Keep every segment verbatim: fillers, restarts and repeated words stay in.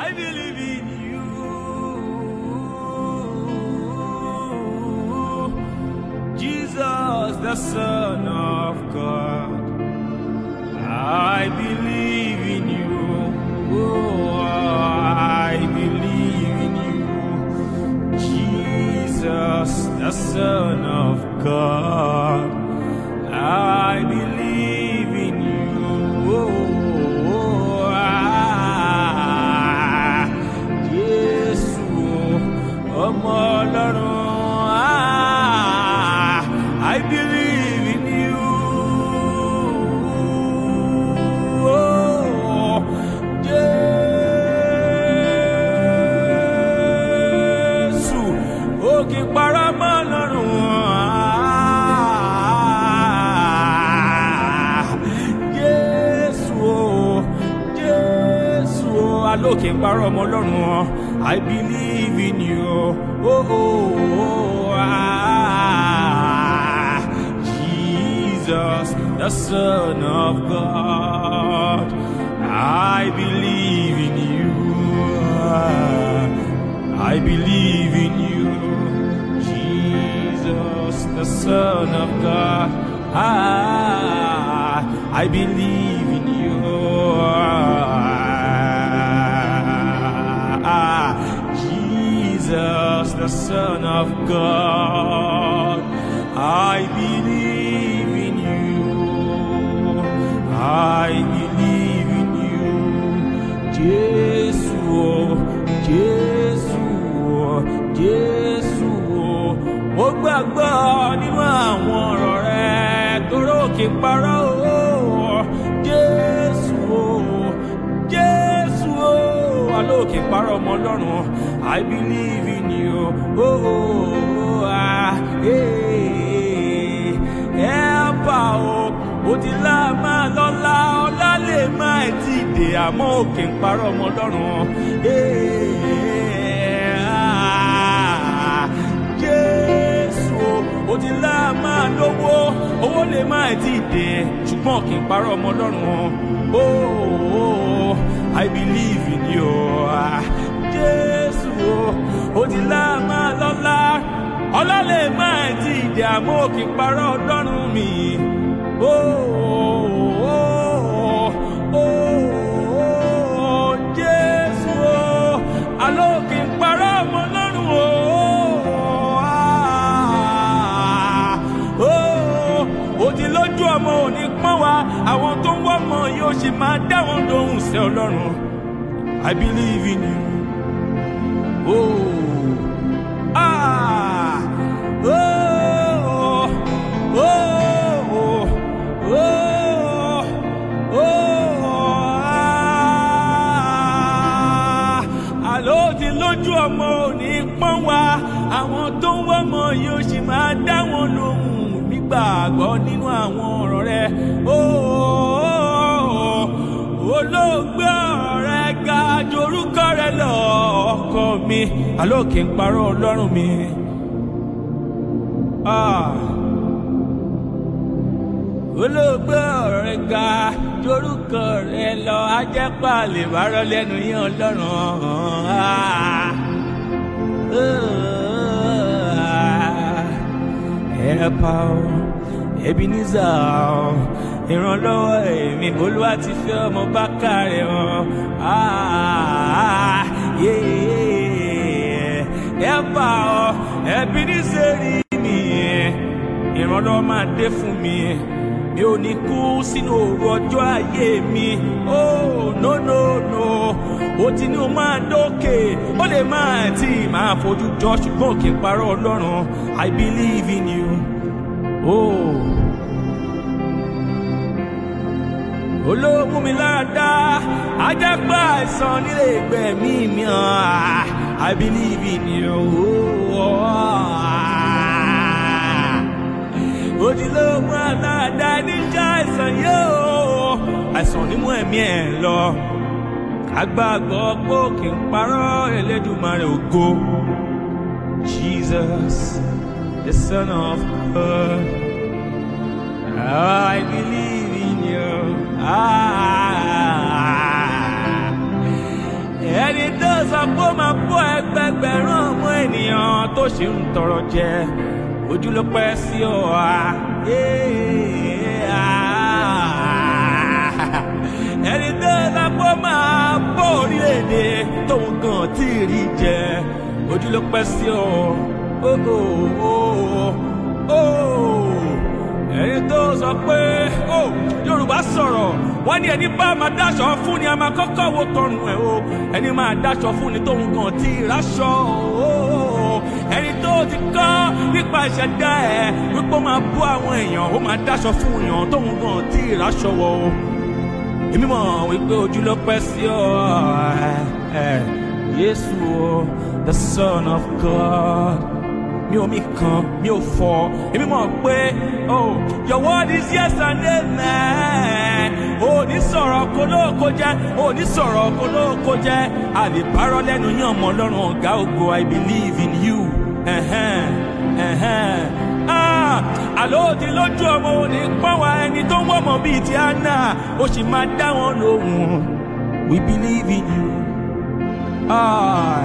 I believe in you. Jesus, the Son of God. I believe in you. Oh, I believe in you. Jesus, the Son of God. I believe in you. Oh, ah, Jesus, ọmọ Ọlọ́run, ah, I believe in you. Oh, Jesus, ó kì í parọ́ mọ́ Ọlọ́run. Lókè parọ́ ọmọ Ọlọ́run, I believe in you. Oh, oh, oh, ah, Jesus, the Son of God. I believe in you. I believe in you. Jesus, the Son of God. Ah, I believe in you. Jesus, the Son of God, I believe in you. I believe in you. Jesus, Jesus, Jesus. Mo gbàgbọ́ nínú àwọn ọ̀rọ̀ rẹ̀ torí ó kì í parọ́ o. Jesus, Jesus. Alókè parọ́ ọmọ Ọlọ́run, I believe in you. Oh, oh, ah, hey, ẹ̀pà o, ó ti lá máa lọ́lá, ọlá lè máa ti dè àmọ́ òkè ń parọ́ ọmọ Ọlọ́run. Hey, ah, Jésù, ó ti lá máa lówó, owó lè máa ti dè ṣùgbọ́n òkè ń parọ́ ọmọ Ọlọ́run. Oh, oh, I believe in you. Jésù, ó ti lá máa lọ́lá, ọlá lè máa ti dè àmọ́ òkè parọ́ Ọlọ́run mi. Oh, oh, oh, oh, Jésù, alókè parọ́ ọmọ Ọlọ́run. Oh, ó ti lójú ọmọ òní pọ́n wa, àwọn tó ń wọ́ ọmọ yóò ṣe máa dá wọn lóhùn sí Ọlọ́run. I believe in you. Oh, ah, oh, oh, oh, oh, oh, ah. Àló ti lójú ọmọ òní pọ́n wa, àwọn tó ń wọ́ ọmọ yóò ṣe máa dá wọn lóhùn nígbàgbọ́ nínú àwọn ọ̀rọ̀ rẹ̀. Oh, olóògbé ọ̀rẹ́ ga jorúkọ rẹ̀ lọ ọkọ mi, alókè ń parọ́ Ọlọ́run mi. Ah, olóògbé ọ̀rẹ́ ga jorúkọ rẹ̀ lọ ajẹ́pà lè bá rọ́ lẹ́nu yín Ọlọ́run. Ah, ẹ̀pà o, Ebenezer o, ìrànlọ́wọ́ èmi Olúwa ti fẹ́ ọmọ Bákàrẹ̀ o. Ah, yeah, ẹ̀pà o, Ebenezer mi, ìrànlọ́wọ́ máa dé fún mi. Mi ò ní kú sínú òru ọjọ́ ayé mi. Oh, no, no, no. Ó ti ní o máa dókè, ó lè máa tí máa fojú jọ ṣùgbọ́n kì í parọ́ Ọlọ́run. I believe in you. Oh, olóòmù mi lára dá, ajágbá àìsàn nílé ìgbẹ̀mí mi hàn. I believe in you. Òjìlóòmù aláàdá níjà àìsàn yóò, àìsàn nímú ẹ̀mí ẹ̀ lọ. Agbàgbọ́ pé kì í parọ́ Elédùmarè ògo. Jesus, the Son of God. I believe in you. Ah, and it ènìyàn tó ṣe ń tọrọ jẹ ojú ló pẹ́ sí ọ ẹni tó lápò máa bọ́ orílẹ̀-èdè tóun gan tí ì rí jẹ ojú ló pẹ́ sí ọ ẹni tó sọ pé Yorùbá sọ̀rọ̀ wọ́n ní ẹni bá máa dáṣọ fún ni a máa kọ́kọ́ wo tọrùn ẹ̀ o ẹni máa dáṣọ fún ni tóun gan tí ì ráṣọ ẹni tó ti kọ́ nípa ìṣẹ̀dá ẹ̀ wípé ó máa bú àwọn èèyàn ó máa dáṣọ fún èèyàn tóun gan tí ì ráṣọ wọ̀ o èmi mọ̀ wípé ojú ló pẹ́ sí ọ Jésù o the Son of God mi ò mi kan mi ò fọ èmi mọ̀ pé oh your word is yes and amen ò ní sọ̀rọ̀ kólókó jẹ́ ò ní sọ̀rọ̀ kólókó jẹ́ àlèbárọ̀ lẹ́nu yín ọmọ Ọlọ́run ọ̀gá ògo I believe in you ẹ̀hẹ́n ẹ̀hẹ́n ah àlọ́ òdì lójú ọmọ òní pọ́n wa ẹni tó ń wọ́mọ bíi ti Anna ó sì máa dá wọn lóhùn we believe in you ah.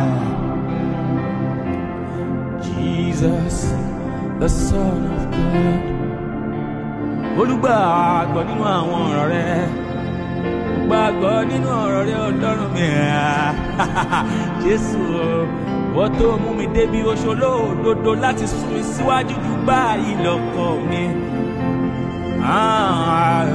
Jesus, the Son of God. Olùgbàgbọ́ nínú àwọn ọ̀rọ̀ rẹ̀, gbàgbọ́ nínú ọ̀rọ̀ rẹ̀ Ọlọ́run mi. Jésù, wọ́n tó mú mi débi oṣù olódodo láti sún mi síwájú jù báyìí lọ́kọ̀ mi. Ah,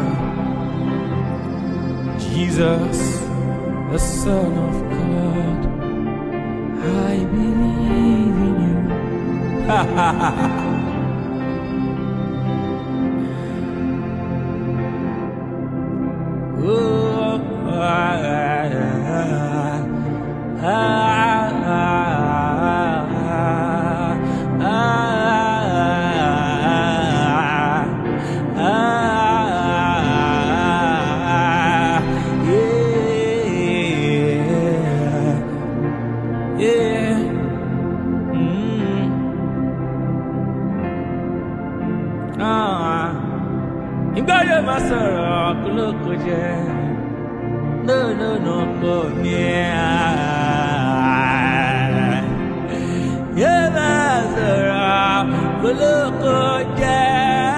Jesus, the Son of God. I believe in you. Ha ha ha ha. Oh, ah, ah, ah, ìgbáyé máa sọ̀rọ̀ kólókó jẹ́ no no no kò ní yé máa sọ̀rọ̀ kólókó jẹ́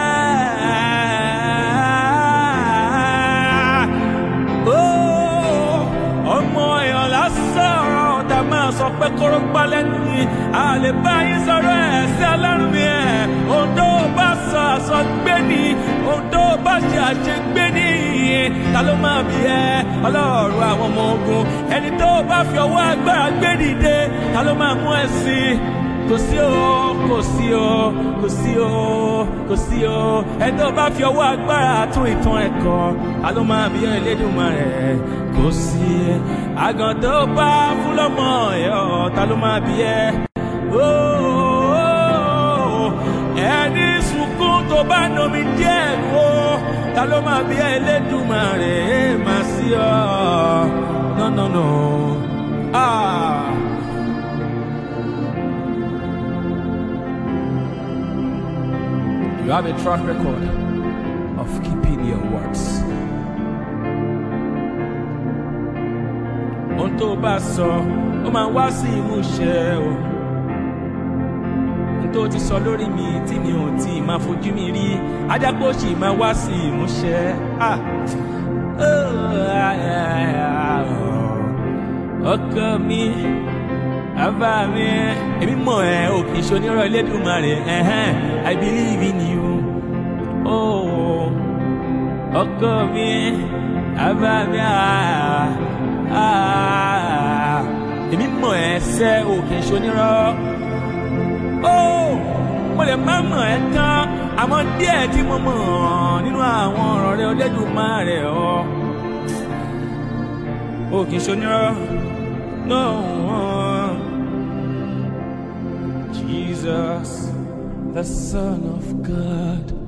ọmọ èèyàn lásọ̀rọ̀ tá a máa sọ pé kóró gbá lẹ́nu ni a lè bá yín sọ̀rọ̀ ẹ̀ sí Ọlọ́run mi ẹ̀ ohun tó bá sọ àsọgbé ni ohun tó bá ṣe àṣegbé ní ìyẹn ta ló máa bí ẹ Ọlọ́run àwọn ọmọ ogun ẹni tó bá fi ọwọ́ agbára gbé dìde ta ló máa mú ẹ sí kò sí o kò sí o kò sí o kò sí o ẹni tó bá fi ọwọ́ agbára tún ìtàn ẹ̀ kọ ta ló máa bí ẹ Elédùmarè kò sí àgàn tó bá fún lọ́mọ ẹ̀ ta ló máa bí ẹ ẹni sunkún tó bá nomi díẹ̀ wo ta ló máa bí Elédùmarè máa sí ọ no no no ah. You have a track record of keeping your words. Ohun tó bá sọ ó máa wá sí ìmúṣẹ o. Tó ti sọ lórí mi tí mi ò tí máa fojú mi rí adápò sì máa wá sí ìmúṣẹ ọkọ mi bàbá mi èmi mọ̀ ẹ́ ò kì í ṣe onírọ̀ Elédùmarè I believe in you ọkọ mi bàbá mi èmi mọ̀ ẹ́ sẹ́ ò kì í ṣe onírọ̀. Oh, mo lè má mọ̀ ẹ́ tán àmọ́ díẹ̀ tí mo mọ̀ nínú àwọn ọ̀rọ̀ rẹ Olódùmarè ọ. O kì í ṣonírọ́ no Jesus the Son of God.